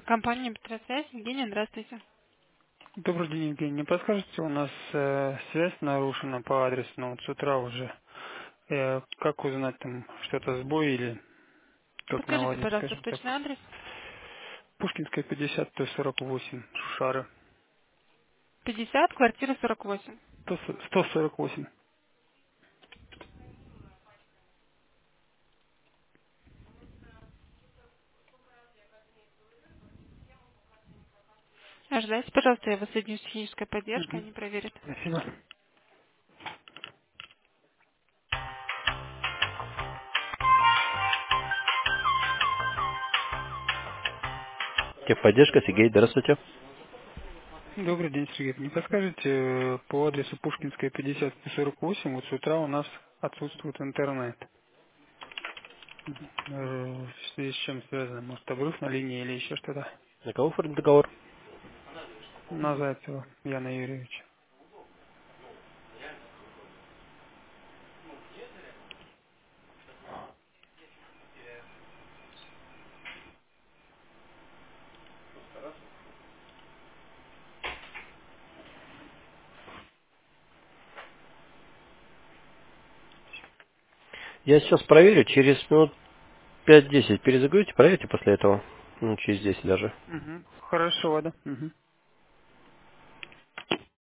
Компания «Петросвязь». Евгения, здравствуйте. Добрый день, Евгений. Не подскажете, у нас связь нарушена по адресу, но вот с утра уже. Как узнать, там что-то сбой или как Подскажите, наладить, пожалуйста, скажем так. точный адрес. Пушкинская, 50, Т-48, Шушары. 50, квартира 48. 148. Ожидайте, пожалуйста, я вас соединю с технической поддержкой, Мгм. они проверят. Спасибо. Техподдержка, Сергей, здравствуйте. Добрый день, Сергей. Не подскажете, по адресу Пушкинская, 50, 48, вот с утра у нас отсутствует интернет. В связи с чем связано? Может, обрыв на линии или еще что-то? На кого оформлен договор? На Зайцева Яна Юрьевича. Я сейчас проверю, через минут 5-10 перезагрузите, проверьте после этого. Ну, через 10 даже. Хорошо, да. Мгм.